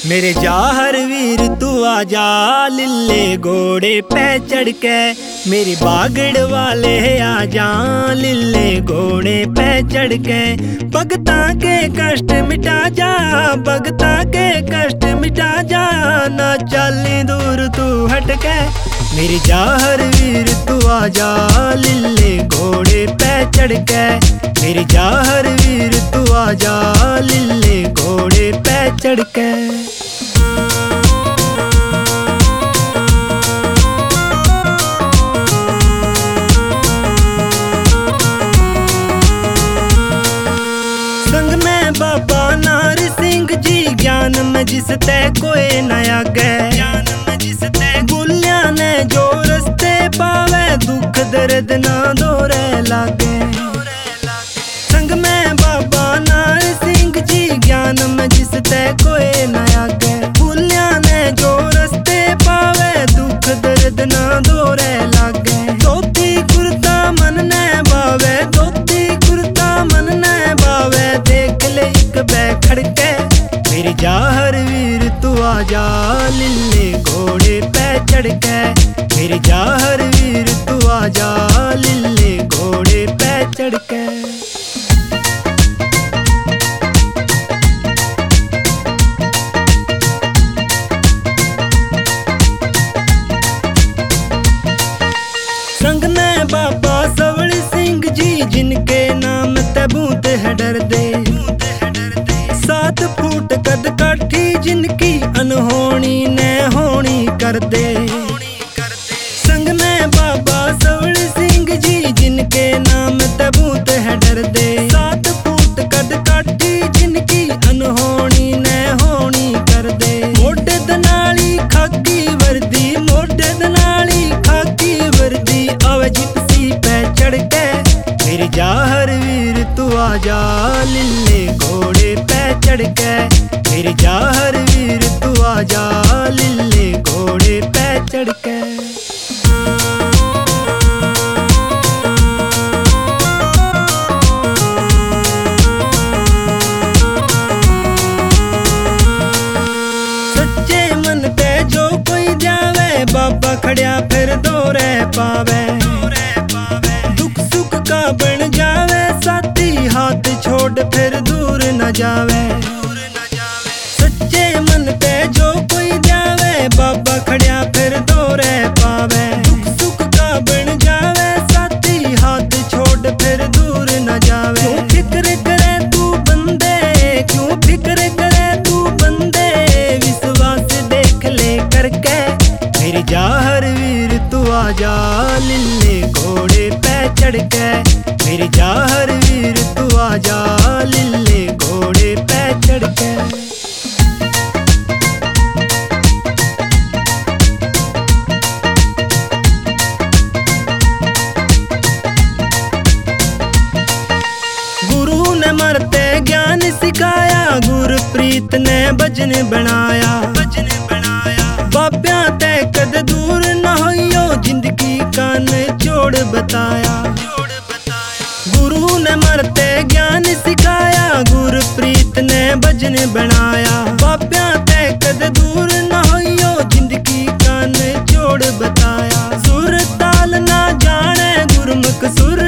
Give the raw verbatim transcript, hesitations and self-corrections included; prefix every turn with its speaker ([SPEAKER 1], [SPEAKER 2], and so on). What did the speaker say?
[SPEAKER 1] मेरे जाहर वीर तू आजा लिल्ले घोड़े पे चढ़ के, मेरी बागड़ वाले आजा लिल्ले घोड़े पे चढ़ के। भगता के कष्ट मिटा जा, भगता के कष्ट मिटा जा, ना चली दूर तू हट के। मेरी जाहर वीर तू आजा लिल्ले घोड़े पे चढ़ के, मेरी जाहर वीर तू आजा लिल्ले घोड़े पे चढ़ के। संग में बाबा नार सिंह जी, ज्ञान में जिसते कोई नया गए, ज्ञान में जिसते गुलिया ने जो रस्ते पावे, दुख दर्द ना दोरे लागे। संग में बाबा नार सिंह जी, ज्ञान में जिसते कोई नया गए, गुलिया ने जो रस्ते पावे, दुख दर्द ना दोरे लागे। धोती कुर्ता मन ने बावे, धोती कुर्ता मन ने बावे, देख ले एक बैखड़ के। मेरी जाहर वीर तू आजा लिल्ले घोड़े पे चढ़ के, मेरी जाहर वीर तू आजा लिल्ले घोड़े पे चढ़ के। संग में बाबा सवड़ सिंह जी, जिनके नाम तबूत है डर दे, सात फूट कद काठी जिनकी अनहोनी ने होनी कर दे। संग में बाबा सवड़ सिंह जी, जिनके नाम तबूत है डर दे, सात फूट कद काठी जिनकी अनहोनी ने होनी कर दे। मोटे दनाली खाकी वर्दी, मोटे दनाली खाकी वर्दी, आवे जिप्सी पे चढ़ के। मेरी जाहर वीर तू आजा लिल्ले घोड़े पे चढ़ के, मेरी जाहर वीर तू आजा लिल्ले घोड़े पे चढ़ के। सच्चे मन पे जो कोई जावे, बाबा खड़िया फिर दौरे पावे, दुख सुख का बन जावे साथी, हाथ छोड़ फिर दूर न जावे। सच्चे मन पे जो कोई जावे, बाबा खड़िया फिर दौरे पावे, दुख सुख का बन जावे साथी, हाथ छोड़ फिर दूर न जावे। क्यों फिक्र करे तू बंदे, क्यों फिक्र करे तू बंदे, विश्वास देख ले करके। मेरी जाहर वीर तू आजा लिल्ले घोड़े पे चढ़ के, मेरी जाहर वीर तू आजा लिल्ले घोड़े पे चढ़ के। गुरु ने मरते ज्ञान सिखाया, गुरप्रीत ने भजन बनाया, भजन बनाया। बाब्या ते कद दूर न होइयो, जिंदगी कान छोड़ बताया। गुरु ने मरते ज्ञान सिखाया, गुरप्रीत ने भजन बनाया। बाब्या ते कद दूर न होइयो, जिंदगी कान छोड़ बताया। सुर ताल ना जाने गुरमुख सुर